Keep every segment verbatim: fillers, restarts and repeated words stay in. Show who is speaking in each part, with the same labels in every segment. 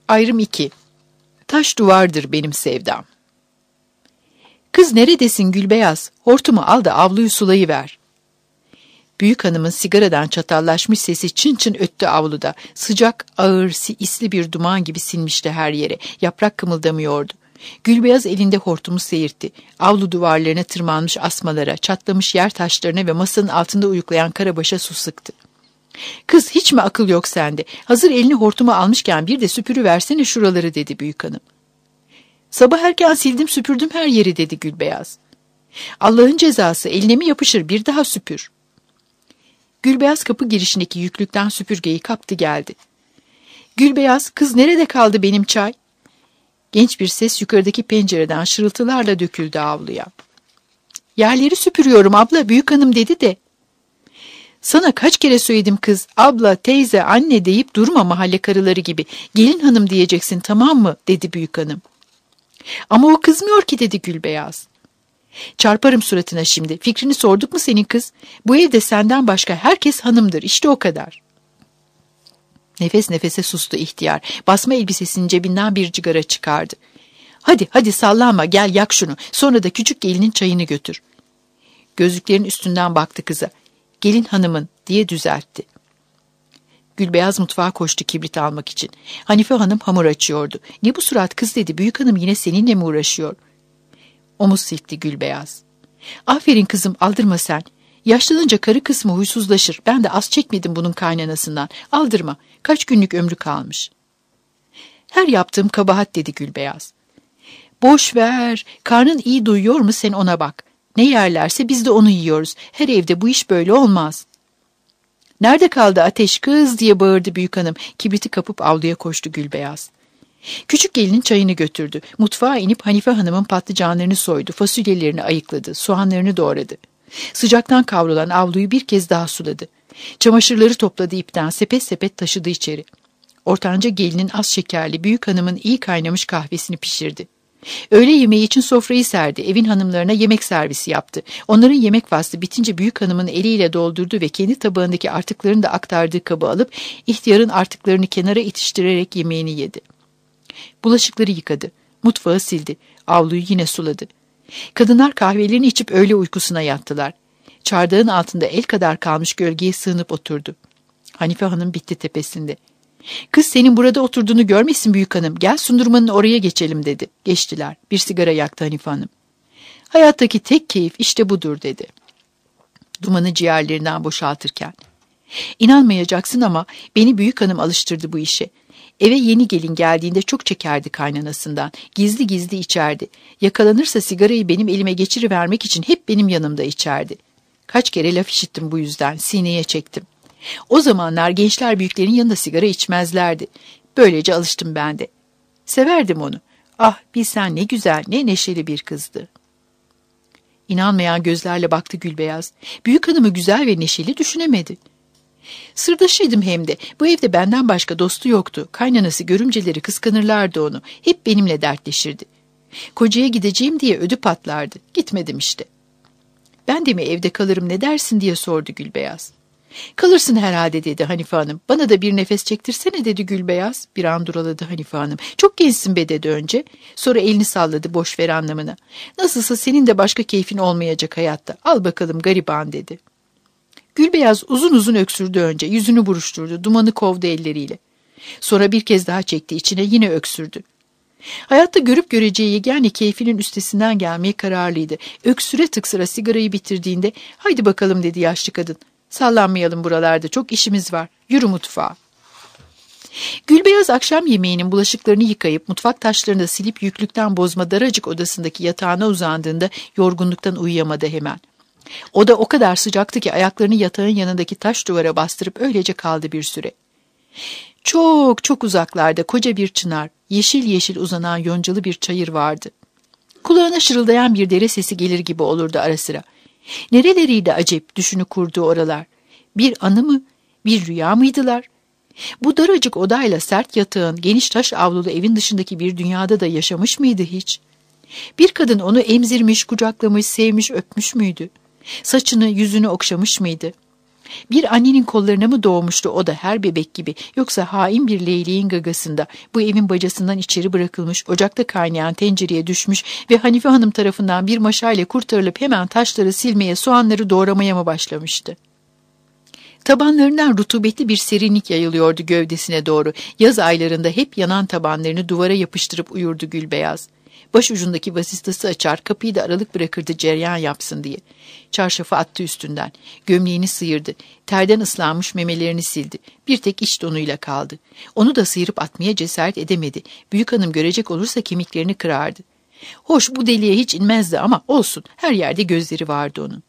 Speaker 1: Ayrım iki. Taş duvardır benim sevdam. Kız neredesin Gülbeyaz? Hortumu al da avluyu sulayıver. Büyük hanımın sigaradan çatallaşmış sesi çın çın öttü avluda. Sıcak, ağır, isli bir duman gibi sinmişti her yere. Yaprak kımıldamıyordu. Gülbeyaz elinde hortumu seyirtti. Avlu duvarlarına tırmanmış asmalara, çatlamış yer taşlarına ve masanın altında uyuklayan karabaşa su sıktı. Kız hiç mi akıl yok sende? Hazır elini hortuma almışken bir de süpürüversene şuraları dedi büyük hanım. Sabah erken sildim süpürdüm her yeri dedi Gülbeyaz. Allah'ın cezası eline mi yapışır bir daha süpür. Gülbeyaz kapı girişindeki yüklükten süpürgeyi kaptı geldi. Gülbeyaz, kız nerede kaldı benim çay? Genç bir ses yukarıdaki pencereden şırıltılarla döküldü avluya. Yerleri süpürüyorum abla büyük hanım dedi de. Sana kaç kere söyledim kız, abla, teyze, anne deyip durma mahalle karıları gibi. Gelin hanım diyeceksin tamam mı dedi büyük hanım. Ama o kızmıyor ki dedi Gülbeyaz. Çarparım suratına şimdi. Fikrini sorduk mu senin kız? Bu evde senden başka herkes hanımdır. İşte o kadar. Nefes nefese sustu ihtiyar. Basma elbisesinin cebinden bir cigara çıkardı. Hadi hadi sallanma gel yak şunu. Sonra da küçük gelinin çayını götür. Gözlüklerin üstünden baktı kıza. Gelin hanımın diye düzeltti. Gülbeyaz mutfağa koştu kibrit almak için. Hanife hanım hamur açıyordu. Ne bu surat kız dedi. Büyük hanım yine seninle mi uğraşıyor? Omuz silkti Gülbeyaz. Aferin kızım aldırma sen. Yaşlanınca karı kısmı huysuzlaşır. Ben de az çekmedim bunun kaynanasından. Aldırma. Kaç günlük ömrü kalmış. Her yaptığım kabahat dedi Gülbeyaz. Boş ver. Karnın iyi duyuyor mu sen ona bak. Ne yerlerse biz de onu yiyoruz. Her evde bu iş böyle olmaz. Nerede kaldı ateş kız diye bağırdı büyük hanım. Kibriti kapıp avluya koştu Gülbeyaz. Küçük gelinin çayını götürdü. Mutfağa inip Hanife hanımın patlıcanlarını soydu. Fasulyelerini ayıkladı. Soğanlarını doğradı. Sıcaktan kavrulan avluyu bir kez daha suladı. Çamaşırları topladı ipten sepet sepet taşıdı içeri. Ortanca gelinin az şekerli büyük hanımın iyi kaynamış kahvesini pişirdi. Öğle yemeği için sofrayı serdi. Evin hanımlarına yemek servisi yaptı. Onların yemek faslı bitince büyük hanımın eliyle doldurdu ve kendi tabağındaki artıklarını da aktardığı kabı alıp ihtiyarın artıklarını kenara itiştirerek yemeğini yedi. Bulaşıkları yıkadı. Mutfağı sildi. Avluyu yine suladı. Kadınlar kahvelerini içip öğle uykusuna yattılar. Çardağın altında el kadar kalmış gölgeye sığınıp oturdu. Hanife hanım bitti tepesinde. Kız senin burada oturduğunu görmesin büyük hanım. Gel sundurmanın oraya geçelim dedi. Geçtiler. Bir sigara yaktı Hanife hanım. Hayattaki tek keyif işte budur dedi. Dumanı ciğerlerinden boşaltırken. İnanmayacaksın ama beni büyük hanım alıştırdı bu işe. Eve yeni gelin geldiğinde çok çekerdi kaynanasından. Gizli gizli içerdi. Yakalanırsa sigarayı benim elime geçirivermek için hep benim yanımda içerdi. Kaç kere laf işittim bu yüzden. Sineye çektim. O zamanlar gençler büyüklerin yanında sigara içmezlerdi. Böylece alıştım ben de. Severdim onu. Ah bilsen ne güzel, ne neşeli bir kızdı. İnanmayan gözlerle baktı Gülbeyaz. Büyük hanımı güzel ve neşeli düşünemedi. Sırdaşıydım hem de. Bu evde benden başka dostu yoktu. Kaynanası, görümceleri kıskanırlardı onu. Hep benimle dertleşirdi. Kocaya gideceğim diye ödü patlardı. Gitmedim işte. Ben de mi evde kalırım ne dersin diye sordu Gülbeyaz. Kalırsın herhalde dedi Hanife hanım. Bana da bir nefes çektirsene dedi Gülbeyaz. Bir an duraladı Hanife hanım. Çok gençsin be dedi önce. Sonra elini salladı boş ver anlamına. Nasılsa senin de başka keyfin olmayacak hayatta. Al bakalım gariban dedi. Gülbeyaz uzun uzun öksürdü önce. Yüzünü buruşturdu. Dumanı kovdu elleriyle. Sonra bir kez daha çekti içine yine öksürdü. Hayatta görüp göreceği yegane keyfinin üstesinden gelmeye kararlıydı. Öksüre tıksıra sigarayı bitirdiğinde haydi bakalım dedi yaşlı kadın. Sallanmayalım buralarda çok işimiz var. Yürü mutfağa. Gülbeyaz akşam yemeğinin bulaşıklarını yıkayıp mutfak taşlarını da silip yüklükten bozma daracık odasındaki yatağına uzandığında yorgunluktan uyuyamadı hemen. Oda o kadar sıcaktı ki ayaklarını yatağın yanındaki taş duvara bastırıp öylece kaldı bir süre. Çok çok uzaklarda koca bir çınar, yeşil yeşil uzanan yoncalı bir çayır vardı. Kulağına şırıldayan bir dere sesi gelir gibi olurdu ara sıra. Nereleriydi acep düşünü kurduğu oralar? Bir anı mı, bir rüya mıydılar? Bu daracık odayla sert yatağın, geniş taş avlulu evin dışındaki bir dünyada da yaşamış mıydı hiç? Bir kadın onu emzirmiş, kucaklamış, sevmiş, öpmüş müydü? Saçını, yüzünü okşamış mıydı? Bir annenin kollarına mı doğmuştu o da her bebek gibi, yoksa hain bir leyleğin gagasında, bu evin bacasından içeri bırakılmış, ocakta kaynayan tencereye düşmüş ve Hanife Hanım tarafından bir maşayla kurtarılıp hemen taşları silmeye, soğanları doğramaya mı başlamıştı? Tabanlarından rutubetli bir serinlik yayılıyordu gövdesine doğru. Yaz aylarında hep yanan tabanlarını duvara yapıştırıp uyurdu Gülbeyaz. Baş ucundaki vasistası açar, kapıyı da aralık bırakırdı cereyan yapsın diye. Çarşafı attı üstünden. Gömleğini sıyırdı. Terden ıslanmış memelerini sildi. Bir tek iç donuyla kaldı. Onu da sıyırıp atmaya cesaret edemedi. Büyük hanım görecek olursa kemiklerini kırardı. Hoş, bu deliğe hiç inmezdi ama olsun, her yerde gözleri vardı onun.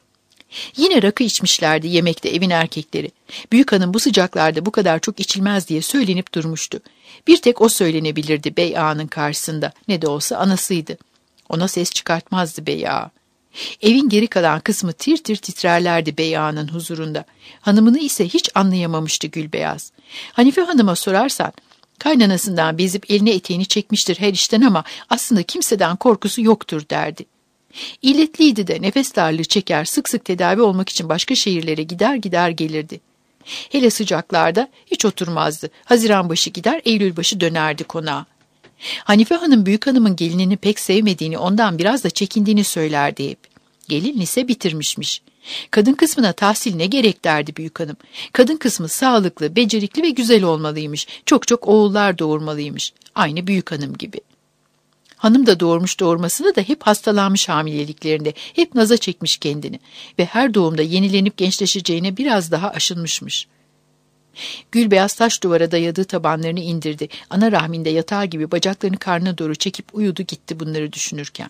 Speaker 1: Yine rakı içmişlerdi yemekte evin erkekleri. Büyük hanım bu sıcaklarda bu kadar çok içilmez diye söylenip durmuştu. Bir tek o söylenebilirdi bey ağanın karşısında. Ne de olsa anasıydı. Ona ses çıkartmazdı bey ağa. Evin geri kalan kısmı tir tir titrerlerdi bey ağanın huzurunda. Hanımını ise hiç anlayamamıştı Gülbeyaz. Hanife Hanım'a sorarsan, kaynanasından bezip eline eteğini çekmiştir her işten ama aslında kimseden korkusu yoktur derdi. İlletliydi de nefes darlığı çeker, sık sık tedavi olmak için başka şehirlere gider gider gelirdi. Hele sıcaklarda hiç oturmazdı. Haziran başı gider, Eylül başı dönerdi konağa. Hanife Hanım büyük hanımın gelinini pek sevmediğini, ondan biraz da çekindiğini söylerdi hep. Gelin lise bitirmişmiş. Kadın kısmına tahsil ne gerek derdi büyük hanım. Kadın kısmı sağlıklı, becerikli ve güzel olmalıymış. Çok çok oğullar doğurmalıymış. Aynı büyük hanım gibi. Hanım da doğurmuş doğurmasını da hep hastalanmış hamileliklerinde, hep naza çekmiş kendini ve her doğumda yenilenip gençleşeceğine biraz daha aşınmışmış. Gülbeyaz taş duvara dayadığı tabanlarını indirdi. Ana rahminde yatağı gibi bacaklarını karnına doğru çekip uyudu gitti bunları düşünürken.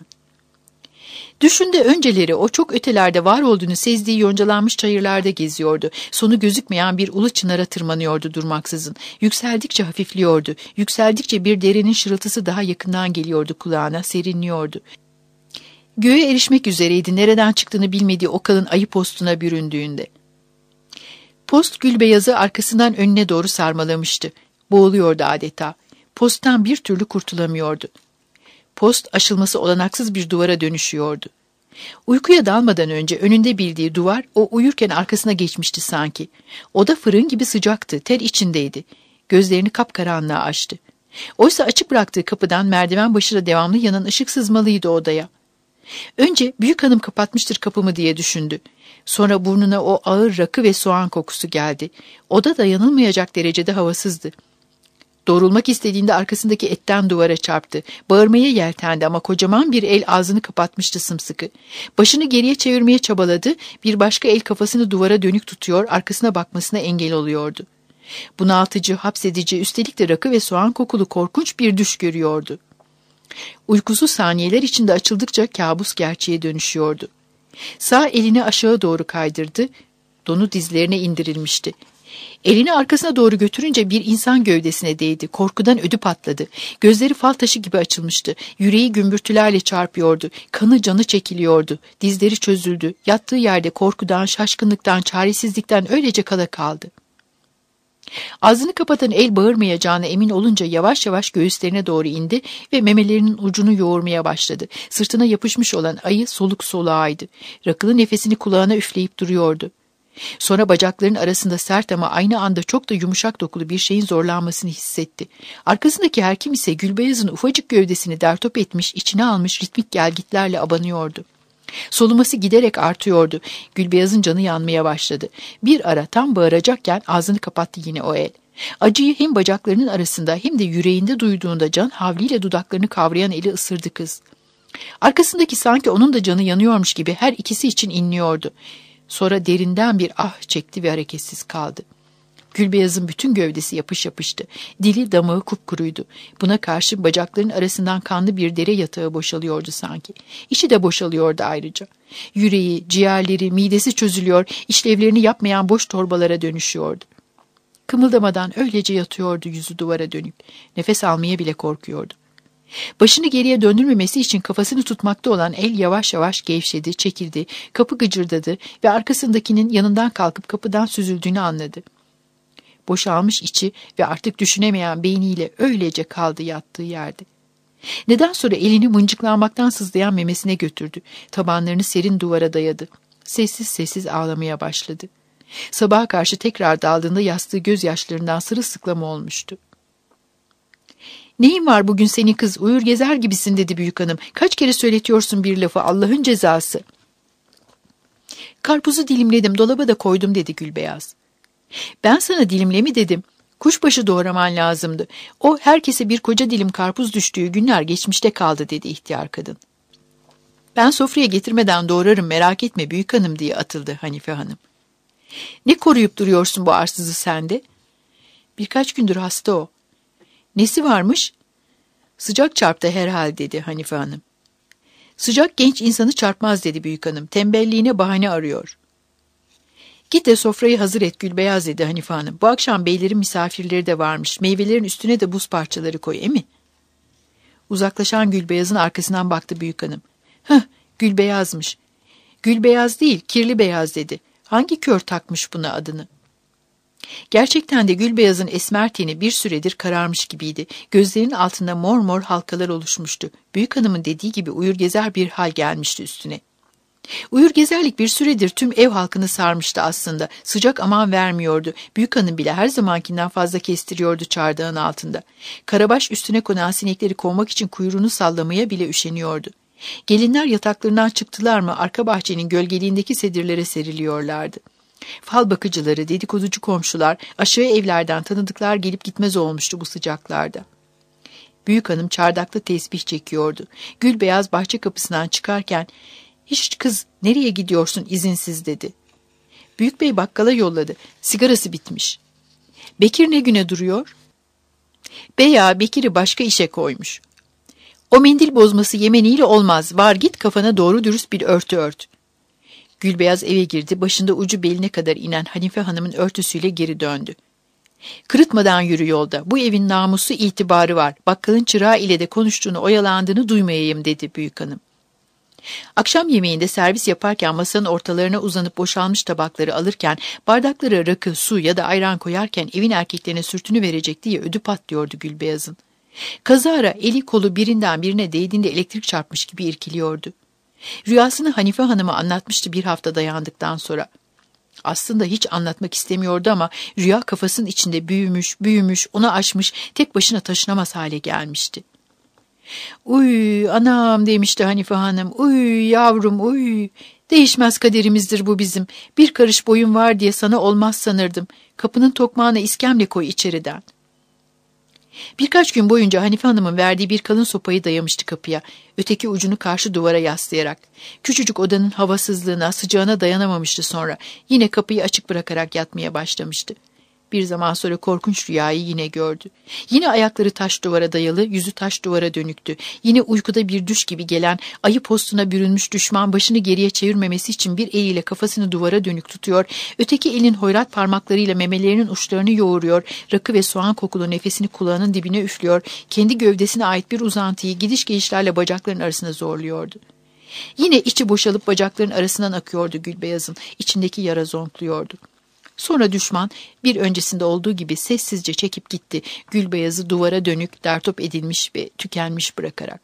Speaker 1: Düşünde önceleri o çok ötelerde var olduğunu sezdiği yoncalanmış çayırlarda geziyordu. Sonu gözükmeyen bir ulu çınara tırmanıyordu durmaksızın. Yükseldikçe hafifliyordu. Yükseldikçe bir derenin şırıltısı daha yakından geliyordu kulağına, serinliyordu. Göğe erişmek üzereydi, nereden çıktığını bilmediği o kalın ayı postuna büründüğünde. Post Gülbeyaz'ı arkasından önüne doğru sarmalamıştı. Boğuluyordu adeta. Posttan bir türlü kurtulamıyordu. Post aşılması olanaksız bir duvara dönüşüyordu. Uykuya dalmadan önce önünde bildiği duvar o uyurken arkasına geçmişti sanki. Oda fırın gibi sıcaktı, ter içindeydi. Gözlerini kapkaranlığa açtı. Oysa açık bıraktığı kapıdan merdiven başına devamlı yanan ışık sızmalıydı odaya. Önce büyük hanım kapatmıştır kapımı diye düşündü. Sonra burnuna o ağır rakı ve soğan kokusu geldi. Oda dayanılmayacak derecede havasızdı. Doğrulmak istediğinde arkasındaki etten duvara çarptı. Bağırmaya yeltendi ama kocaman bir el ağzını kapatmıştı sımsıkı. Başını geriye çevirmeye çabaladı. Bir başka el kafasını duvara dönük tutuyor, arkasına bakmasına engel oluyordu. Bunaltıcı, hapsedici, üstelik de rakı ve soğan kokulu korkunç bir düş görüyordu. Uykusu saniyeler içinde açıldıkça kabus gerçeğe dönüşüyordu. Sağ elini aşağı doğru kaydırdı. Donu dizlerine indirilmişti. Elini arkasına doğru götürünce bir insan gövdesine değdi. Korkudan ödü patladı. Gözleri fal taşı gibi açılmıştı. Yüreği gümbürtülerle çarpıyordu. Kanı canı çekiliyordu. Dizleri çözüldü. Yattığı yerde korkudan, şaşkınlıktan, çaresizlikten öylece kala kaldı. Ağzını kapatan el bağırmayacağına emin olunca yavaş yavaş göğüslerine doğru indi ve memelerinin ucunu yoğurmaya başladı. Sırtına yapışmış olan ayı soluk soluğaydı. Rakılı nefesini kulağına üfleyip duruyordu. Sonra bacaklarının arasında sert ama aynı anda çok da yumuşak dokulu bir şeyin zorlanmasını hissetti. Arkasındaki her kim ise Gülbeyaz'ın ufacık gövdesini dertop etmiş, içine almış ritmik gelgitlerle abanıyordu. Soluması giderek artıyordu. Gülbeyaz'ın canı yanmaya başladı. Bir ara tam bağıracakken ağzını kapattı yine o el. Acıyı hem bacaklarının arasında hem de yüreğinde duyduğunda can havliyle dudaklarını kavrayan eli ısırdı kız. Arkasındaki sanki onun da canı yanıyormuş gibi her ikisi için inliyordu. Sonra derinden bir ah çekti ve hareketsiz kaldı. Gülbeyaz'ın bütün gövdesi yapış yapıştı. Dili damağı kupkuruydu. Buna karşı bacaklarının arasından kanlı bir dere yatağı boşalıyordu sanki. İçi de boşalıyordu ayrıca. Yüreği, ciğerleri, midesi çözülüyor, işlevlerini yapmayan boş torbalara dönüşüyordu. Kımıldamadan öylece yatıyordu yüzü duvara dönük. Nefes almaya bile korkuyordu. Başını geriye döndürmemesi için kafasını tutmakta olan el yavaş yavaş gevşedi, çekildi, kapı gıcırdadı ve arkasındakinin yanından kalkıp kapıdan süzüldüğünü anladı. Boşalmış içi ve artık düşünemeyen beyniyle öylece kaldı yattığı yerde. Neden sonra elini mıncıklanmaktan sızlayan memesine götürdü. Tabanlarını serin duvara dayadı. Sessiz sessiz ağlamaya başladı. Sabaha karşı tekrar daldığında yastığı gözyaşlarından sırılsıklam olmuştu. "Neyin var bugün senin kız, uyur gezer gibisin," dedi büyükhanım. "Kaç kere söyletiyorsun bir lafı, Allah'ın cezası." "Karpuzu dilimledim, dolaba da koydum," dedi Gülbeyaz. "Ben sana dilimle mi dedim? Kuşbaşı doğraman lazımdı. O herkese bir koca dilim karpuz düştüğü günler geçmişte kaldı," dedi ihtiyar kadın. "Ben sofraya getirmeden doğrarım, merak etme büyükhanım," diye atıldı Hanife Hanım. "Ne koruyup duruyorsun bu arsızı sende?" "Birkaç gündür hasta o." "Nesi varmış?" "Sıcak çarptı herhal," dedi Hanife Hanım. "Sıcak genç insanı çarpmaz," dedi büyükhanım. "Tembelliğine bahane arıyor." "Git de sofrayı hazır et Gülbeyaz," dedi Hanife Hanım. "Bu akşam beylerin misafirleri de varmış. Meyvelerin üstüne de buz parçaları koy, emi?" Uzaklaşan Gülbeyaz'ın arkasından baktı büyükhanım. "Hıh, Gülbeyaz'mış." "Gülbeyaz değil, kirli beyaz," dedi. "Hangi kör takmış buna adını?" Gerçekten de Gülbeyaz'ın esmer teni bir süredir kararmış gibiydi. Gözlerinin altında mor mor halkalar oluşmuştu. Büyükhanımın dediği gibi uyur gezer bir hal gelmişti üstüne. Uyur gezerlik bir süredir tüm ev halkını sarmıştı aslında. Sıcak aman vermiyordu. Büyükhanım bile her zamankinden fazla kestiriyordu çardağın altında. Karabaş üstüne konan sinekleri kovmak için kuyruğunu sallamaya bile üşeniyordu. Gelinler yataklarından çıktılar mı arka bahçenin gölgeliğindeki sedirlere seriliyorlardı. Fal bakıcıları, dedikoducu komşular, aşağı evlerden tanıdıklar gelip gitmez olmuştu bu sıcaklarda. Büyükhanım çardakta tesbih çekiyordu. Gülbeyaz bahçe kapısından çıkarken, "Hiç kız, nereye gidiyorsun izinsiz?" dedi. "Büyükbey bakkala yolladı. Sigarası bitmiş." "Bekir ne güne duruyor?" "Bey ağa Bekir'i başka işe koymuş." "O mendil bozması Yemeniyle olmaz. Var git kafana doğru dürüst bir örtü ört." Gülbeyaz eve girdi. Başında ucu beline kadar inen Hanife Hanım'ın örtüsüyle geri döndü. "Kırıtmadan yürü yolda. Bu evin namusu itibarı var. Bakkalın çırağı ile de konuştuğunu, oyalandığını duymayayım," dedi büyükhanım. Akşam yemeğinde servis yaparken masanın ortalarına uzanıp boşalmış tabakları alırken, bardaklara rakı, su ya da ayran koyarken evin erkeklerine sürtünü verecek diye ödü patlıyordu Gülbeyaz'ın. Kazara eli kolu birinden birine değdiğinde elektrik çarpmış gibi irkiliyordu. Rüyasını Hanife Hanım'a anlatmıştı bir hafta dayandıktan sonra. Aslında hiç anlatmak istemiyordu ama rüya kafasının içinde büyümüş, büyümüş, ona aşmış, tek başına taşınamaz hale gelmişti. "Uy anam," demişti Hanife Hanım. "Uy yavrum uy. Değişmez kaderimizdir bu bizim. Bir karış boyun var diye sana olmaz sanırdım. Kapının tokmağına iskemle koy içeriden." Birkaç gün boyunca Hanife Hanım'ın verdiği bir kalın sopayı dayamıştı kapıya, öteki ucunu karşı duvara yaslayarak. Küçücük odanın havasızlığına, sıcağına dayanamamıştı sonra. Yine kapıyı açık bırakarak yatmaya başlamıştı. Bir zaman sonra korkunç rüyayı yine gördü. Yine ayakları taş duvara dayalı, yüzü taş duvara dönüktü. Yine uykuda bir düş gibi gelen, ayı postuna bürünmüş düşman başını geriye çevirmemesi için bir eliyle kafasını duvara dönük tutuyor, öteki elin hoyrat parmaklarıyla memelerinin uçlarını yoğuruyor, rakı ve soğan kokulu nefesini kulağının dibine üflüyor, kendi gövdesine ait bir uzantıyı gidiş gelişlerle bacakların arasına zorluyordu. Yine içi boşalıp bacakların arasından akıyordu Gülbeyaz'ın, içindeki yara zonkluyordu. Sonra düşman bir öncesinde olduğu gibi sessizce çekip gitti, Gülbeyaz'ı duvara dönük, dertop edilmiş ve tükenmiş bırakarak.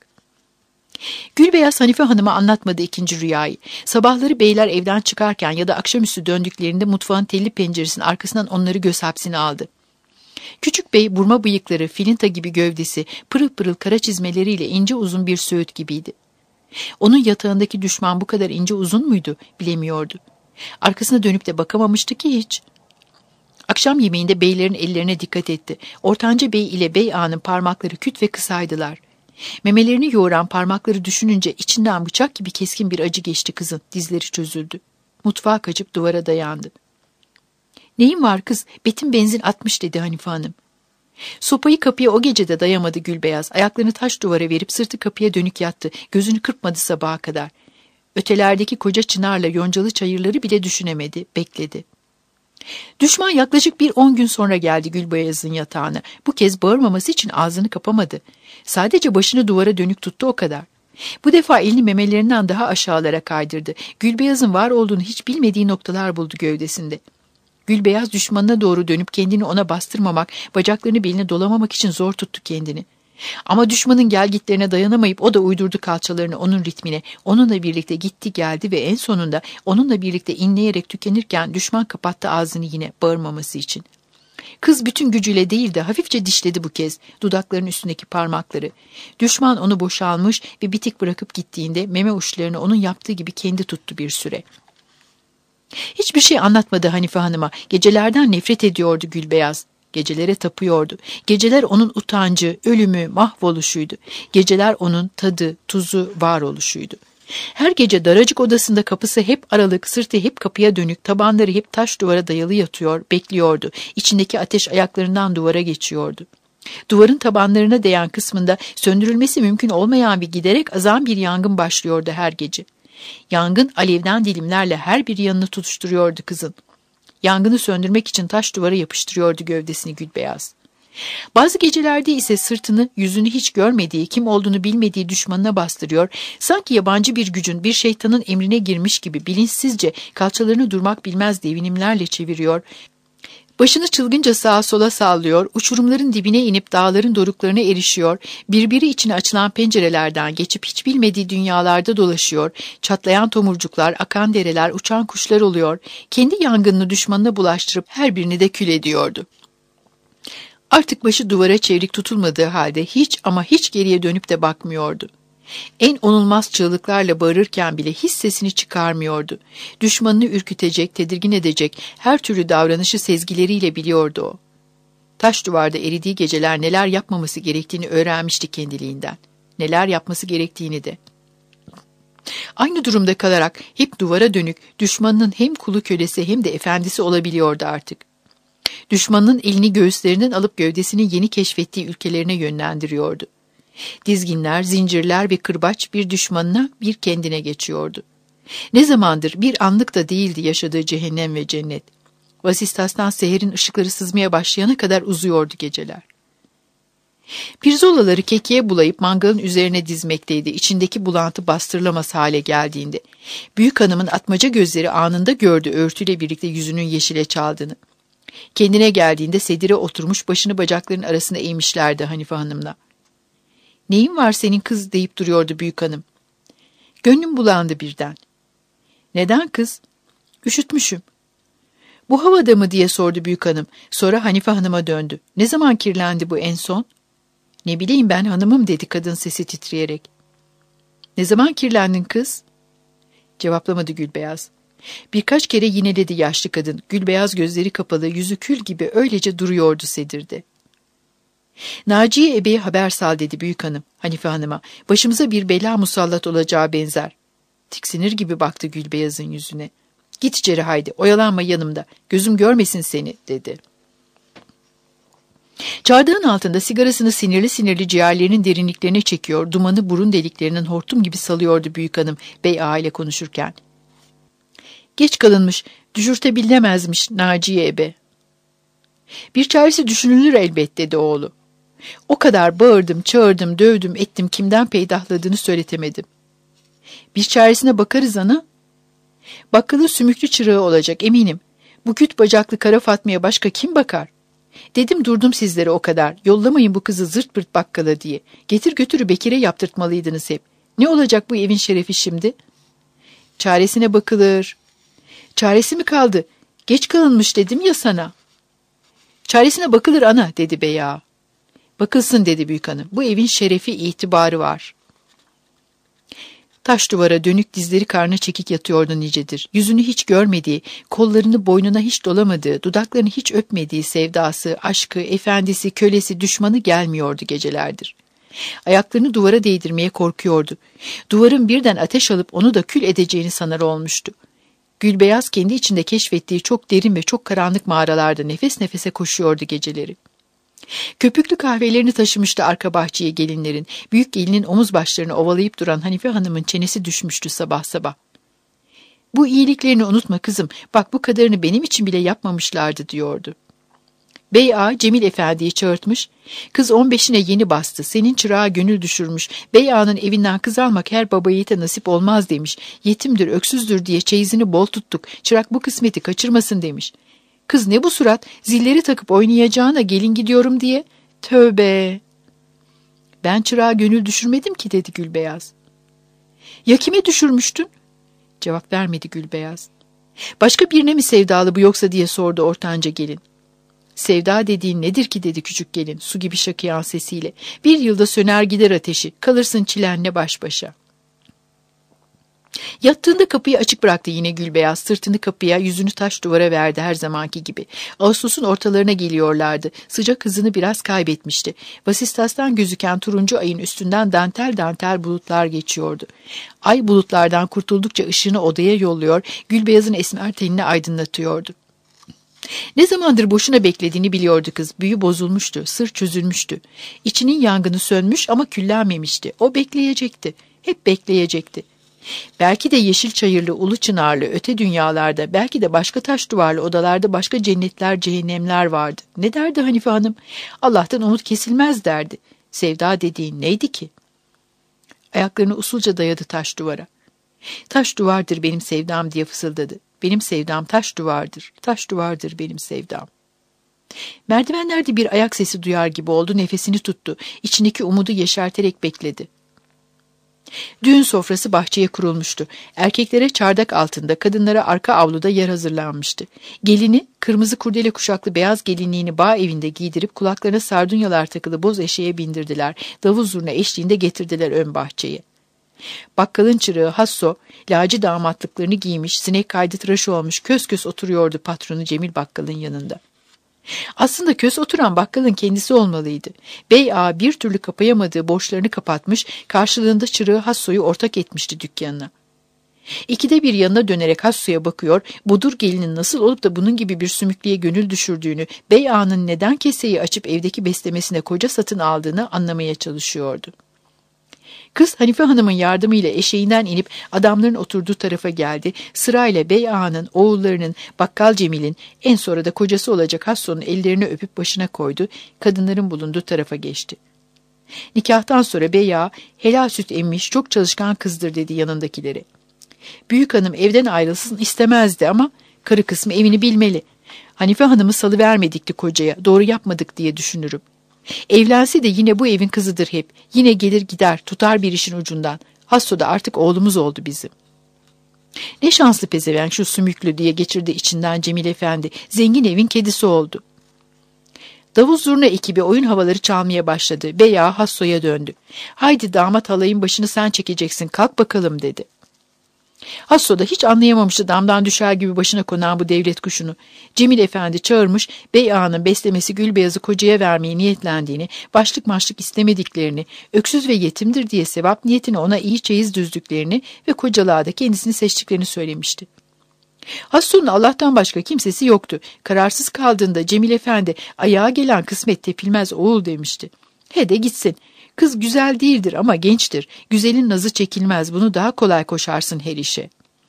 Speaker 1: Gülbeyaz Hanife Hanım'a anlatmadı ikinci rüyayı. Sabahları beyler evden çıkarken ya da akşamüstü döndüklerinde mutfağın telli penceresinin arkasından onları göz hapsine aldı. Küçük bey burma bıyıkları, filinta gibi gövdesi, pırıl pırıl kara çizmeleriyle ince uzun bir söğüt gibiydi. Onun yatağındaki düşman bu kadar ince uzun muydu bilemiyordu. Arkasına dönüp de bakamamıştı ki hiç. Akşam yemeğinde beylerin ellerine dikkat etti. Ortanca bey ile bey ağanın parmakları küt ve kısaydılar. Memelerini yoğuran parmakları düşününce içinden bıçak gibi keskin bir acı geçti kızın. Dizleri çözüldü. Mutfağa kaçıp duvara dayandı. "Neyin var kız? Betim benzin atmış," dedi Hanife Hanım. Sopayı kapıya o gece de dayamadı Gülbeyaz. Ayaklarını taş duvara verip sırtı kapıya dönük yattı. Gözünü kırpmadı sabaha kadar. Ötelerdeki koca çınarla yoncalı çayırları bile düşünemedi, bekledi. Düşman yaklaşık bir on gün sonra geldi Gülbeyaz'ın yatağına. Bu kez bağırmaması için ağzını kapamadı. Sadece başını duvara dönük tuttu o kadar. Bu defa elini memelerinden daha aşağılara kaydırdı. Gülbeyaz'ın var olduğunu hiç bilmediği noktalar buldu gövdesinde. Gülbeyaz düşmanına doğru dönüp kendini ona bastırmamak, bacaklarını beline dolamamak için zor tuttu kendini. Ama düşmanın gelgitlerine dayanamayıp o da uydurdu kalçalarını onun ritmine. Onunla birlikte gitti geldi ve en sonunda onunla birlikte inleyerek tükenirken düşman kapattı ağzını yine bağırmaması için. Kız bütün gücüyle değil de hafifçe dişledi bu kez dudaklarının üstündeki parmakları. Düşman onu boşalmış ve bitik bırakıp gittiğinde meme uçlarını onun yaptığı gibi kendi tuttu bir süre. Hiçbir şey anlatmadı Hanife Hanım'a. Gecelerden nefret ediyordu Gülbeyaz. Gecelere tapıyordu. Geceler onun utancı, ölümü, mahvoluşuydu. Geceler onun tadı, tuzu, varoluşuydu. Her gece daracık odasında kapısı hep aralık, sırtı hep kapıya dönük, tabanları hep taş duvara dayalı yatıyor, bekliyordu. İçindeki ateş ayaklarından duvara geçiyordu. Duvarın tabanlarına değen kısmında söndürülmesi mümkün olmayan bir giderek azan bir yangın başlıyordu her gece. Yangın alevden dilimlerle her bir yanını tutuşturuyordu kızın. Yangını söndürmek için taş duvara yapıştırıyordu gövdesini Gülbeyaz. Bazı gecelerde ise sırtını, yüzünü hiç görmediği, kim olduğunu bilmediği düşmanına bastırıyor, sanki yabancı bir gücün, bir şeytanın emrine girmiş gibi bilinçsizce kalçalarını durmak bilmez devinimlerle çeviriyor, başını çılgınca sağa sola sallıyor, uçurumların dibine inip dağların doruklarına erişiyor, birbiri içine açılan pencerelerden geçip hiç bilmediği dünyalarda dolaşıyor, çatlayan tomurcuklar, akan dereler, uçan kuşlar oluyor, kendi yangınını düşmanına bulaştırıp her birini de kül ediyordu. Artık başı duvara çevrik tutulmadığı halde hiç ama hiç geriye dönüp de bakmıyordu. En onulmaz çığlıklarla bağırırken bile hiç sesini çıkarmıyordu. Düşmanını ürkütecek, tedirgin edecek her türlü davranışı sezgileriyle biliyordu o. Taş duvarda eridiği geceler neler yapmaması gerektiğini öğrenmişti kendiliğinden. Neler yapması gerektiğini de. Aynı durumda kalarak hep duvara dönük, düşmanının hem kulu kölesi hem de efendisi olabiliyordu artık. Düşmanının elini göğüslerinden alıp gövdesini yeni keşfettiği ülkelerine yönlendiriyordu. Dizginler, zincirler ve kırbaç bir düşmanına bir kendine geçiyordu. Ne zamandır bir anlık da değildi yaşadığı cehennem ve cennet. Vasistas'tan seherin ışıkları sızmaya başlayana kadar uzuyordu geceler. Pirzolaları kekiğe bulayıp mangalın üzerine dizmekteydi. İçindeki bulantı bastırılamaz hale geldiğinde. Büyük hanımın atmaca gözleri anında gördü örtüyle birlikte yüzünün yeşile çaldığını. Kendine geldiğinde sedire oturmuş başını bacaklarının arasına eğmişlerdi Hanife Hanım'la. "Neyin var senin kız?" deyip duruyordu büyük hanım. Gönlüm bulandı birden. "Neden kız?" "Üşütmüşüm." "Bu havada mı?" diye sordu büyük hanım. Sonra Hanife Hanım'a döndü. "Ne zaman kirlendi bu en son?" "Ne bileyim ben hanımım," dedi kadın sesi titreyerek. "Ne zaman kirlendin kız?" Cevaplamadı Gülbeyaz. Birkaç kere yineledi yaşlı kadın. Gülbeyaz gözleri kapalı, yüzü kül gibi öylece duruyordu sedirde. "Naciye ebeye haber sal," dedi büyük hanım Hanife Hanım'a. "Başımıza bir bela musallat olacağı benzer." Tiksinir gibi baktı Gülbeyaz'ın yüzüne. "Git içeri haydi, oyalanma yanımda, gözüm görmesin seni," dedi. Çardağın altında sigarasını sinirli sinirli ciğerlerinin derinliklerine çekiyor, dumanı burun deliklerinden hortum gibi salıyordu büyük hanım bey ağa ile konuşurken. "Geç kalınmış, düşürtebilemezmiş Naciye ebe." "Bir çaresi düşünülür elbet," dedi oğlu. "O kadar bağırdım, çağırdım, dövdüm, ettim, kimden peydahladığını söyletemedim." "Bir çaresine bakarız ana." "Bakkalın sümüklü çırağı olacak eminim. Bu küt bacaklı kara Fatma'ya başka kim bakar? Dedim durdum sizlere o kadar. Yollamayın bu kızı zırt pırt bakkala diye. Getir götürü Bekir'e yaptırtmalıydınız hep. Ne olacak bu evin şerefi şimdi?" "Çaresine bakılır." "Çaresi mi kaldı? Geç kalınmış dedim ya sana." "Çaresine bakılır ana," dedi bey ağa. "Bakılsın," dedi büyük hanım. "Bu evin şerefi, itibarı var." Taş duvara dönük, dizleri karnına çekik yatıyordu nicedir. Yüzünü hiç görmediği, kollarını boynuna hiç dolamadığı, dudaklarını hiç öpmediği sevdası, aşkı, efendisi, kölesi, düşmanı gelmiyordu gecelerdir. Ayaklarını duvara değdirmeye korkuyordu. Duvarın birden ateş alıp onu da kül edeceğini sanar olmuştu. Gülbeyaz kendi içinde keşfettiği çok derin ve çok karanlık mağaralarda nefes nefese koşuyordu geceleri. Köpüklü kahvelerini taşımıştı arka bahçeye gelinlerin. Büyük gelinin omuz başlarını ovalayıp duran Hanife Hanım'ın çenesi düşmüştü sabah sabah. "Bu iyiliklerini unutma kızım, bak bu kadarını benim için bile yapmamışlardı," diyordu. Bey ağa Cemil Efendi'yi çağırtmış. "Kız on beşine yeni bastı, senin çırağa gönül düşürmüş. Bey ağanın evinden kız almak her baba yiğite nasip olmaz demiş. Yetimdir, öksüzdür diye çeyizini bol tuttuk. Çırak bu kısmeti kaçırmasın demiş. Kız ne bu surat, zilleri takıp oynayacağına gelin gidiyorum diye. Tövbe." Ben çırağa gönül düşürmedim ki dedi Gülbeyaz. Ya kime düşürmüştün? Cevap vermedi Gülbeyaz. Başka birine mi sevdalı bu yoksa diye sordu ortanca gelin. Sevda dediğin nedir ki dedi küçük gelin su gibi şakıyan sesiyle. Bir yılda söner gider ateşi, kalırsın çilenle baş başa. Yattığında kapıyı açık bıraktı yine Gülbeyaz, sırtını kapıya, yüzünü taş duvara verdi her zamanki gibi. Ağustos'un ortalarına geliyorlardı. Sıcak hızını biraz kaybetmişti. Vasistas'tan gözüken turuncu ayın üstünden dantel dantel bulutlar geçiyordu. Ay bulutlardan kurtuldukça ışığını odaya yolluyor, Gülbeyaz'ın esmer tenini aydınlatıyordu. Ne zamandır boşuna beklediğini biliyordu kız. Büyü bozulmuştu, sır çözülmüştü. İçinin yangını sönmüş ama küllenmemişti. O bekleyecekti, hep bekleyecekti. Belki de yeşil çayırlı, ulu çınarlı, öte dünyalarda, belki de başka taş duvarlı odalarda başka cennetler, cehennemler vardı. Ne derdi Hanife Hanım? Allah'tan umut kesilmez derdi. Sevda dediğin neydi ki? Ayaklarını usulca dayadı taş duvara. Taş duvardır benim sevdam diye fısıldadı. Benim sevdam taş duvardır, taş duvardır benim sevdam. Merdivenlerde bir ayak sesi duyar gibi oldu, nefesini tuttu. İçindeki umudu yeşerterek bekledi. Düğün sofrası bahçeye kurulmuştu. Erkeklere çardak altında, kadınlara arka avluda yer hazırlanmıştı. Gelini, kırmızı kurdele kuşaklı beyaz gelinliğini bağ evinde giydirip kulaklarına sardunyalar takılı boz eşeğe bindirdiler. Davul zurna eşliğinde getirdiler ön bahçeye. Bakkalın çırağı Hasso, laci damatlıklarını giymiş, sinek kaydı tıraşı olmuş, kös kös oturuyordu patronu Cemil Bakkal'ın yanında. Aslında kös oturan bakkalın kendisi olmalıydı. Bey ağa bir türlü kapayamadığı borçlarını kapatmış, karşılığında çırağı Hasso'yu ortak etmişti dükkanına. İkide bir yanına dönerek Hasso'ya bakıyor, budur gelinin nasıl olup da bunun gibi bir sümüklüye gönül düşürdüğünü, bey ağanın neden keseyi açıp evdeki beslemesine koca satın aldığını anlamaya çalışıyordu. Kız Hanife Hanım'ın yardımıyla eşeğinden inip adamların oturduğu tarafa geldi. Sırayla bey ağanın, oğullarının, bakkal Cemil'in, en sonra da kocası olacak Hasso'nun ellerini öpüp başına koydu. Kadınların bulunduğu tarafa geçti. Nikahtan sonra bey ağa, helal süt emmiş, çok çalışkan kızdır dedi yanındakilere. Büyük hanım evden ayrılsın istemezdi ama karı kısmı evini bilmeli. Hanife Hanım'ı salıvermedikti kocaya, doğru yapmadık diye düşünürüm. Evlense de yine bu evin kızıdır hep. Yine gelir gider, tutar bir işin ucundan. Hasso da artık oğlumuz oldu bizim. Ne şanslı pezevenk şu sümüklü diye geçirdi içinden Cemil Efendi. Zengin evin kedisi oldu. Davul zurna ekibi oyun havaları çalmaya başladı. Bey ağa Hasso'ya döndü. Haydi damat halayın başını sen çekeceksin, kalk bakalım dedi. Hasso da hiç anlayamamıştı damdan düşer gibi başına konan bu devlet kuşunu. Cemil Efendi çağırmış, bey ağanın beslemesi Gülbeyaz'ı kocaya vermeye niyetlendiğini, başlık maçlık istemediklerini, öksüz ve yetimdir diye sevap niyetine ona iyi çeyiz düzdüklerini ve kocalığa da kendisini seçtiklerini söylemişti. Hasso'nun Allah'tan başka kimsesi yoktu. Kararsız kaldığında Cemil Efendi, ayağa gelen kısmet tepilmez oğul demişti. He de gitsin. Kız güzel değildir ama gençtir. Güzelin nazı çekilmez. Bunu daha kolay koşarsın her işe.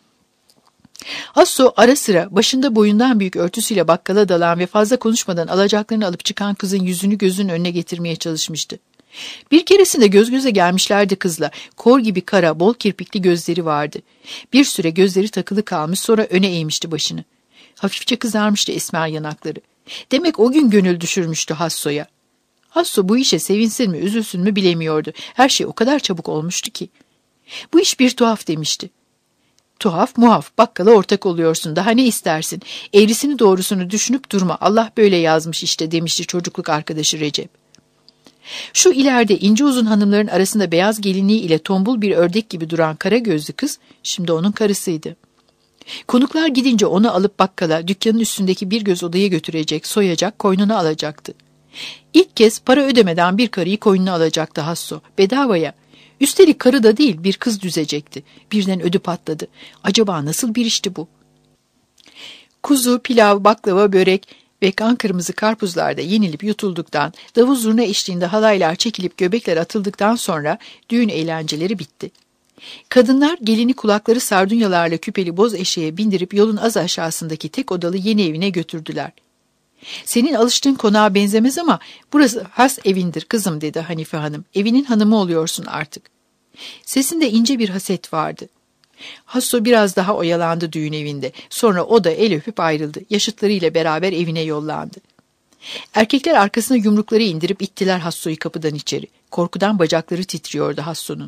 Speaker 1: Hasso ara sıra başında boyundan büyük örtüsüyle bakkala dalan ve fazla konuşmadan alacaklarını alıp çıkan kızın yüzünü gözünün önüne getirmeye çalışmıştı. Bir keresinde göz göze gelmişlerdi kızla. Kor gibi kara, bol kirpikli gözleri vardı. Bir süre gözleri takılı kalmış, sonra öne eğmişti başını. Hafifçe kızarmıştı esmer yanakları. Demek o gün gönül düşürmüştü Hasso'ya. Hasso bu işe sevinsin mi, üzülsün mü bilemiyordu. Her şey o kadar çabuk olmuştu ki. Bu iş bir tuhaf demişti. Tuhaf muhaf, bakkala ortak oluyorsun, daha ne istersin? Eğrisini doğrusunu düşünüp durma, Allah böyle yazmış işte demişti çocukluk arkadaşı Recep. Şu ileride ince uzun hanımların arasında beyaz gelinliği ile tombul bir ördek gibi duran kara gözlü kız, şimdi onun karısıydı. Konuklar gidince onu alıp bakkala, dükkanın üstündeki bir göz odaya götürecek, soyacak, koynuna alacaktı. İlk kez para ödemeden bir karıyı koynuna alacaktı Hasso, bedavaya. Üstelik karı da değil, bir kız düzecekti. Birden ödü patladı. Acaba nasıl bir işti bu? Kuzu, pilav, baklava, börek ve kan kırmızı karpuzlar da yenilip yutulduktan, davul zurna eşliğinde halaylar çekilip göbekler atıldıktan sonra düğün eğlenceleri bitti. Kadınlar gelini kulakları sardunyalarla küpeli boz eşeğe bindirip yolun az aşağısındaki tek odalı yeni evine götürdüler. Senin alıştığın konağa benzemez ama burası has evindir kızım dedi Hanife Hanım. Evinin hanımı oluyorsun artık. Sesinde ince bir haset vardı. Hasso biraz daha oyalandı düğün evinde. Sonra o da el öpüp ayrıldı. Yaşıtlarıyla beraber evine yollandı. Erkekler arkasına yumrukları indirip ittiler Hasso'yu kapıdan içeri. Korkudan bacakları titriyordu Hasso'nun.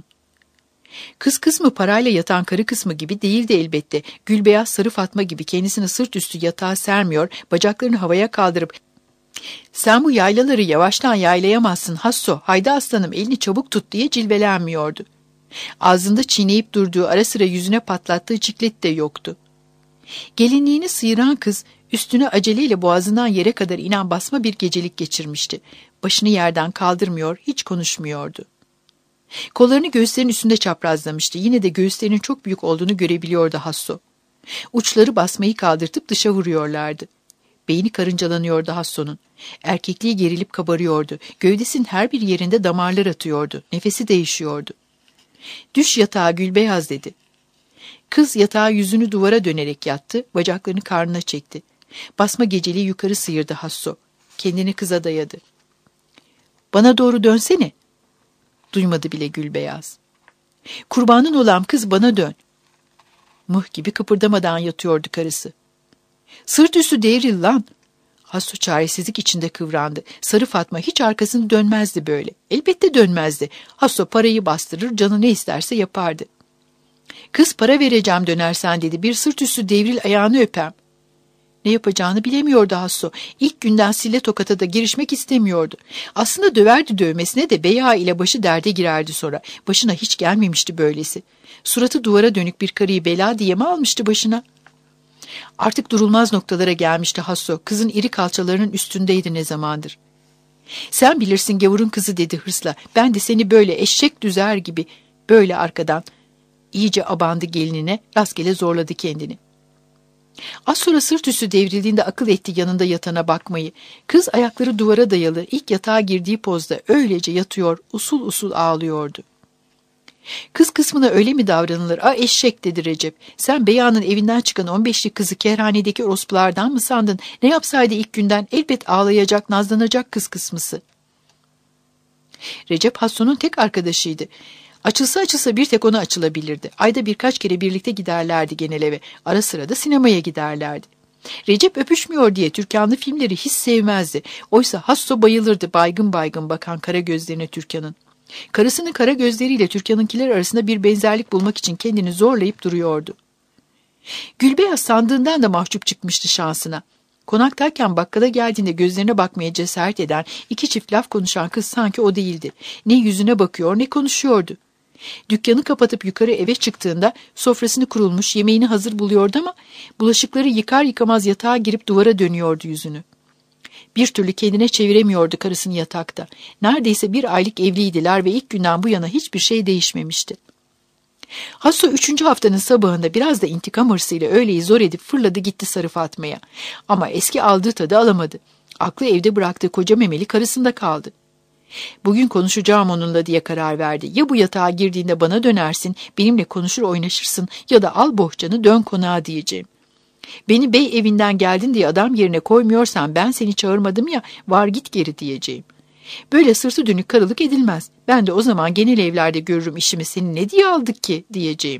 Speaker 1: Kız kısmı parayla yatan karı kısmı gibi değildi elbette. Gülbeyaz Sarı Fatma gibi kendisini sırt üstü yatağa sermiyor, bacaklarını havaya kaldırıp "Sen bu yaylaları yavaştan yaylayamazsın Hasso, haydi aslanım elini çabuk tut" diye cilvelenmiyordu. Ağzında çiğneyip durduğu, ara sıra yüzüne patlattığı çiklet de yoktu. Gelinliğini sıyıran kız üstüne aceleyle boğazından yere kadar inen basma bir gecelik geçirmişti. Başını yerden kaldırmıyor, hiç konuşmuyordu. Kollarını göğüslerin üstünde çaprazlamıştı. Yine de göğüslerinin çok büyük olduğunu görebiliyordu Hasso. Uçları basmayı kaldırtıp dışa vuruyorlardı. Beyni karıncalanıyordu Hasso'nun. Erkekliği gerilip kabarıyordu. Gövdesinin her bir yerinde damarlar atıyordu. Nefesi değişiyordu. "Düş yatağa Gülbeyaz" dedi. Kız yatağa yüzünü duvara dönerek yattı, bacaklarını karnına çekti. Basma geceliği yukarı sıyırdı Hasso. Kendini kıza dayadı. "Bana doğru dönsene." Duymadı bile Gülbeyaz. "Kurbanın olan kız, bana dön." Mıh gibi kıpırdamadan yatıyordu karısı. "Sırt üstü devril lan." Hasso çaresizlik içinde kıvrandı. Sarı Fatma hiç arkasını dönmezdi böyle. Elbette dönmezdi. Hasso parayı bastırır, canı ne isterse yapardı. "Kız, para vereceğim dönersen" dedi. "Bir sırt üstü devril, ayağını öpem." Ne yapacağını bilemiyordu Hasso. İlk günden sille tokata da girişmek istemiyordu. Aslında döverdi dövmesine de beya ile başı derde girerdi sonra. Başına hiç gelmemişti böylesi. Suratı duvara dönük bir karıyı bela diye mi almıştı başına? Artık durulmaz noktalara gelmişti Hasso. Kızın iri kalçalarının üstündeydi ne zamandır. "Sen bilirsin gavurun kızı" dedi hırsla. "Ben de seni böyle eşek düzer gibi böyle arkadan." İyice abandı gelinine, rastgele zorladı kendini. Az sonra sırt üstü devrildiğinde akıl etti yanında yatana bakmayı. Kız ayakları duvara dayalı, ilk yatağa girdiği pozda öylece yatıyor, usul usul ağlıyordu. "Kız kısmına öyle mi davranılır? A eşek" dedi Recep. "Sen beyanın evinden çıkan on beşlik kızı kerhanedeki orospulardan mı sandın? Ne yapsaydı ilk günden? Elbet ağlayacak, nazlanacak kız kısmısı." Recep Hasso'nun tek arkadaşıydı. Açılsa açılsa bir tek ona açılabilirdi. Ayda birkaç kere birlikte giderlerdi genel eve. Ara sıra da sinemaya giderlerdi. Recep öpüşmüyor diye Türkanlı filmleri hiç sevmezdi. Oysa Hasso bayılırdı baygın baygın bakan kara gözlerine Türkan'ın. Karısının kara gözleriyle Türkan'ınkiler arasında bir benzerlik bulmak için kendini zorlayıp duruyordu. Gülbeyaz sandığından da mahcup çıkmıştı şansına. Konaktayken bakkala geldiğinde gözlerine bakmaya cesaret eden, iki çift laf konuşan kız sanki o değildi. Ne yüzüne bakıyor ne konuşuyordu. Dükkanı kapatıp yukarı eve çıktığında sofrasını kurulmuş, yemeğini hazır buluyordu ama bulaşıkları yıkar yıkamaz yatağa girip duvara dönüyordu yüzünü. Bir türlü kendine çeviremiyordu karısını yatakta. Neredeyse bir aylık evliydiler ve ilk günden bu yana hiçbir şey değişmemişti. Hasso üçüncü haftanın sabahında biraz da intikam hırsıyla öğleyi zor edip fırladı gitti Sarı Fatma'ya. Ama eski aldığı tadı alamadı. Aklı evde bıraktığı koca memeli karısında kaldı. "Bugün konuşacağım onunla" diye karar verdi. "Ya bu yatağa girdiğinde bana dönersin, benimle konuşur oynaşırsın ya da al bohçanı dön konağa" diyeceğim. "Beni bey evinden geldin diye adam yerine koymuyorsan ben seni çağırmadım ya, var git geri" diyeceğim. "Böyle sırtı dönük karılık edilmez. Ben de o zaman genel evlerde görürüm işimi, seni ne diye aldık ki" diyeceğim.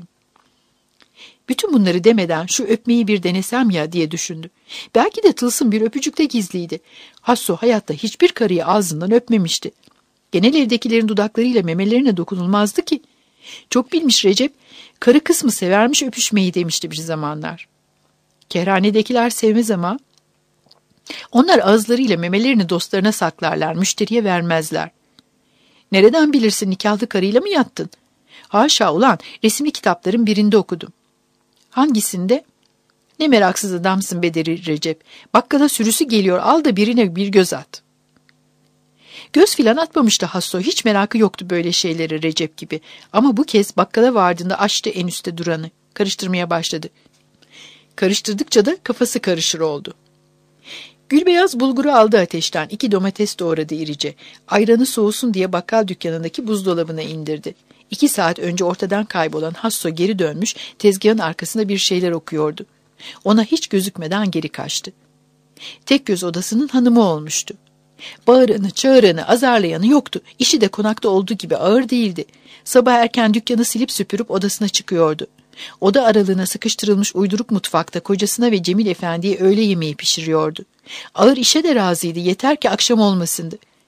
Speaker 1: Bütün bunları demeden şu öpmeyi bir denesem ya diye düşündü. Belki de tılsım bir öpücükte gizliydi. Hasso hayatta hiçbir karıyı ağzından öpmemişti. Genel evdekilerin dudaklarıyla memelerine dokunulmazdı ki. Çok bilmiş Recep, karı kısmı severmiş öpüşmeyi demişti bir zamanlar. Kerhanedekiler sevmez ama onlar ağızlarıyla memelerini dostlarına saklarlar, müşteriye vermezler. "Nereden bilirsin, nikahlı karıyla mı yattın?" "Haşa ulan, resimli kitapların birinde okudum." "Hangisinde?" "Ne meraksız adamsın be" dedi Recep. "Bakkala sürüsü geliyor, al da birine bir göz at." Göz filan atmamıştı Hasso, hiç merakı yoktu böyle şeylere Recep gibi. Ama bu kez bakkala vardığında açtı en üstte duranı, karıştırmaya başladı. Karıştırdıkça da kafası karışır oldu. Gülbeyaz bulguru aldı ateşten, iki domates doğradı irice. Ayranı soğusun diye bakkal dükkanındaki buzdolabına indirdi. İki saat önce ortadan kaybolan Hasso geri dönmüş, tezgahın arkasında bir şeyler okuyordu. Ona hiç gözükmeden geri kaçtı. Tek göz odasının hanımı olmuştu. Bağıranı, çağıranı, azarlayanı yoktu. İşi de konakta olduğu gibi ağır değildi. Sabah erken dükkanı silip süpürüp odasına çıkıyordu. Oda aralığına sıkıştırılmış uyduruk mutfakta kocasına ve Cemil Efendi'ye öğle yemeği pişiriyordu. Ağır işe de razıydı, yeter ki akşam olmasındı.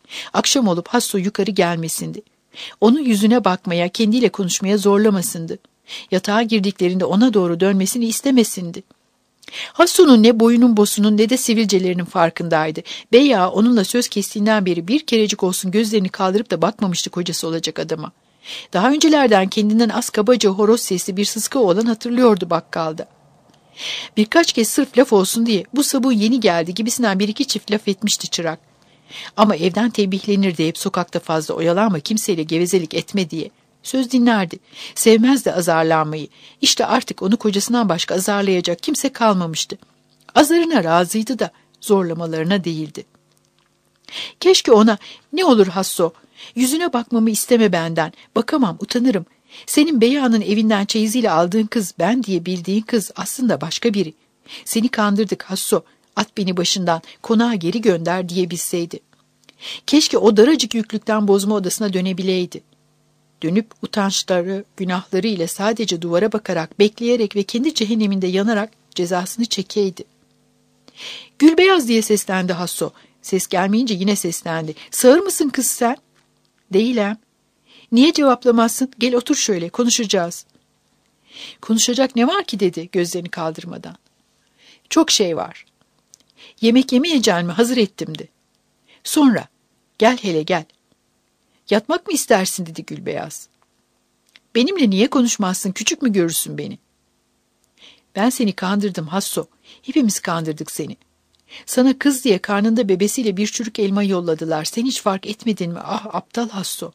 Speaker 1: Akşam olup Hasso yukarı gelmesindi. Onu yüzüne bakmaya, kendiyle konuşmaya zorlamasındı. Yatağa girdiklerinde ona doğru dönmesini istemesindi. Hasso'nun ne boyunun bosunun ne de sivilcelerinin farkındaydı. Bey ağa onunla söz kestiğinden beri bir kerecik olsun gözlerini kaldırıp da bakmamıştı kocası olacak adama. Daha öncelerden kendinden az kabaca horoz sesli bir sıska oğlan hatırlıyordu bakkalda. Birkaç kez sırf laf olsun diye bu sabun yeni geldi gibisinden bir iki çift laf etmişti çırak. Ama evden tembihlenirdi hep sokakta fazla oyalanma kimseyle gevezelik etme diye. Söz dinlerdi. Sevmezdi azarlanmayı. İşte artık onu kocasından başka azarlayacak kimse kalmamıştı. Azarına razıydı da zorlamalarına değildi. Keşke ona ne olur Hasso, yüzüne bakmamı isteme benden, bakamam utanırım. Senin bey ağanın evinden çeyiziyle aldığın kız ben diye bildiğin kız aslında başka biri. Seni kandırdık Hasso, at beni başından konağa geri gönder diyebilseydi. Keşke o daracık yüklükten bozma odasına dönebileydi. Dönüp utançları, günahları ile sadece duvara bakarak, bekleyerek ve kendi cehenneminde yanarak cezasını çekeydi. Gülbeyaz diye seslendi Hasso. Ses gelmeyince yine seslendi. Sağır mısın kız sen? Değilim. Niye cevaplamazsın? Gel otur şöyle, konuşacağız. Konuşacak ne var ki dedi gözlerini kaldırmadan. Çok şey var. Yemek yemeyeceğin mi? Hazır ettim de. Sonra, gel hele gel. Yatmak mı istersin dedi Gülbeyaz. Benimle niye konuşmazsın, küçük mü görürsün beni? Ben seni kandırdım Hasso, hepimiz kandırdık seni. Sana kız diye karnında bebesiyle bir çürük elma yolladılar, sen hiç fark etmedin mi? Ah aptal Hasso.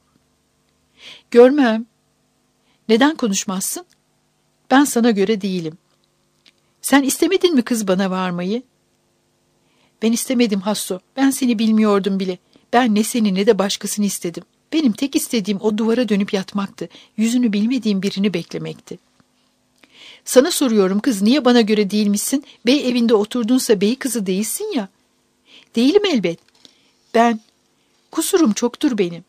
Speaker 1: Görmem. Neden konuşmazsın? Ben sana göre değilim. Sen istemedin mi kız bana varmayı? Ben istemedim Hasso, ben seni bilmiyordum bile. Ben ne seni ne de başkasını istedim. Benim tek istediğim o duvara dönüp yatmaktı. Yüzünü bilmediğim birini beklemekti. Sana soruyorum kız, niye bana göre değilmişsin? Bey evinde oturdunsa bey kızı değilsin ya. Değilim elbet. Ben, kusurum çoktur benim.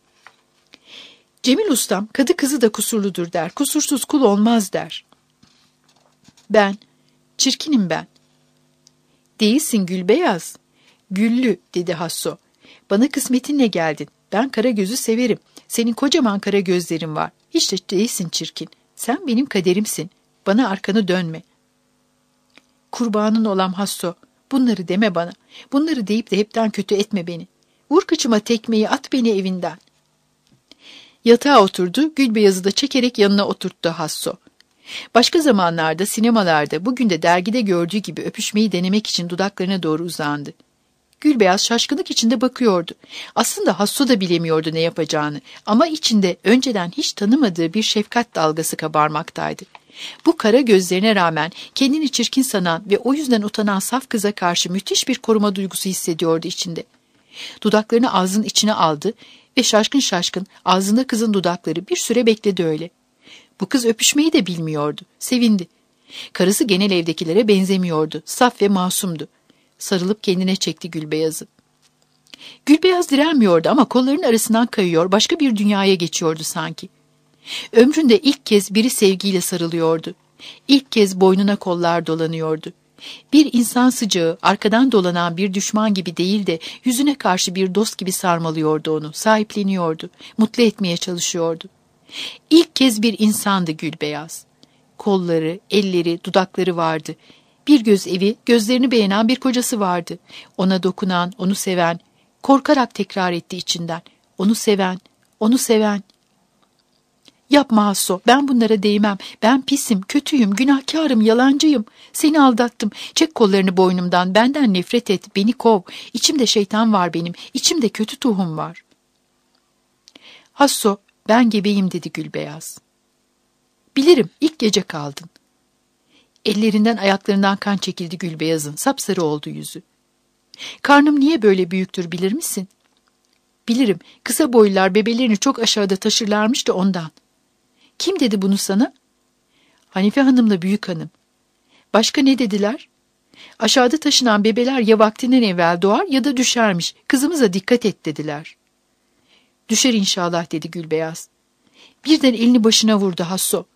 Speaker 1: Cemil ustam, kadı kızı da kusurludur der. Kusursuz kul olmaz der. Ben, çirkinim ben. Değilsin Gülbeyaz. Güllü dedi Hasso. Bana kısmetinle geldin. Ben kara gözü severim. Senin kocaman kara gözlerin var. Hiç de değilsin çirkin. Sen benim kaderimsin. Bana arkanı dönme. Kurbanın olam Hasso. Bunları deme bana. Bunları deyip de hepten kötü etme beni. Vur kıçıma tekmeyi, at beni evinden. Yatağa oturdu, Gülbeyaz'ı da çekerek yanına oturttu Hasso. Başka zamanlarda sinemalarda, bugün de dergide gördüğü gibi öpüşmeyi denemek için dudaklarına doğru uzandı. Gülbeyaz şaşkınlık içinde bakıyordu. Aslında Hasso da bilemiyordu ne yapacağını ama içinde önceden hiç tanımadığı bir şefkat dalgası kabarmaktaydı. Bu kara gözlerine rağmen kendini çirkin sanan ve o yüzden utanan saf kıza karşı müthiş bir koruma duygusu hissediyordu içinde. Dudaklarını ağzının içine aldı ve şaşkın şaşkın ağzında kızın dudakları bir süre bekledi öyle. Bu kız öpüşmeyi de bilmiyordu, sevindi. Karısı genel evdekilere benzemiyordu, saf ve masumdu. Sarılıp kendine çekti Gülbeyaz'ı. Gülbeyaz direnmiyordu ama kollarının arasından kayıyor, başka bir dünyaya geçiyordu sanki. Ömründe ilk kez biri sevgiyle sarılıyordu. İlk kez boynuna kollar dolanıyordu. Bir insan sıcağı, arkadan dolanan bir düşman gibi değil de yüzüne karşı bir dost gibi sarmalıyordu onu, sahipleniyordu, mutlu etmeye çalışıyordu. İlk kez bir insandı Gülbeyaz. Kolları, elleri, dudakları vardı. Bir göz evi, gözlerini beğenen bir kocası vardı. Ona dokunan, onu seven, korkarak tekrar etti içinden. Onu seven, onu seven. Yapma Hasso, ben bunlara değmem. Ben pisim, kötüyüm, günahkarım, yalancıyım. Seni aldattım. Çek kollarını boynumdan, benden nefret et, beni kov. İçimde şeytan var benim, içimde kötü tohum var. Hasso, ben gebeyim dedi Gülbeyaz. Bilirim, ilk gece kaldın. Ellerinden ayaklarından kan çekildi Gülbeyaz'ın, sapsarı oldu yüzü. Karnım niye böyle büyüktür bilir misin? Bilirim, kısa boylular bebelerini çok aşağıda taşırlarmış da ondan. Kim dedi bunu sana? Hanife Hanım'la büyük hanım. Başka ne dediler? Aşağıda taşınan bebeler ya vaktinden evvel doğar ya da düşermiş. Kızımıza dikkat et dediler. Düşer inşallah dedi Gülbeyaz. Birden elini başına vurdu Hasso.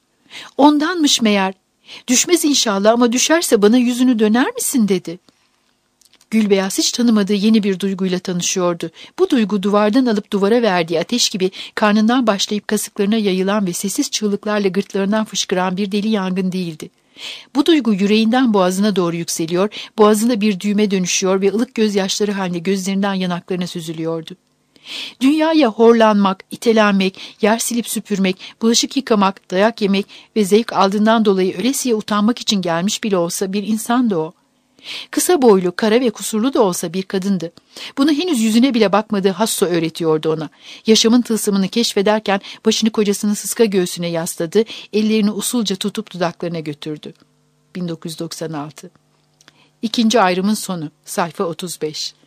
Speaker 1: Ondanmış meğer. Düşmez inşallah ama düşerse bana yüzünü döner misin dedi. Gülbeyaz hiç tanımadığı yeni bir duyguyla tanışıyordu. Bu duygu duvardan alıp duvara verdiği ateş gibi karnından başlayıp kasıklarına yayılan ve sessiz çığlıklarla gırtlarından fışkıran bir deli yangın değildi. Bu duygu yüreğinden boğazına doğru yükseliyor, boğazında bir düğme dönüşüyor ve ılık gözyaşları halinde gözlerinden yanaklarına süzülüyordu. Dünyaya horlanmak, itelenmek, yer silip süpürmek, bulaşık yıkamak, dayak yemek ve zevk aldığından dolayı ölesiye utanmak için gelmiş bile olsa bir insandı o. Kısa boylu, kara ve kusurlu da olsa bir kadındı. Bunu henüz yüzüne bile bakmadığı Hasso öğretiyordu ona. Yaşamın tılsımını keşfederken başını kocasının sıska göğsüne yasladı, ellerini usulca tutup dudaklarına götürdü. bin dokuz yüz doksan altı. İkinci ayrımın sonu, sayfa otuz beş.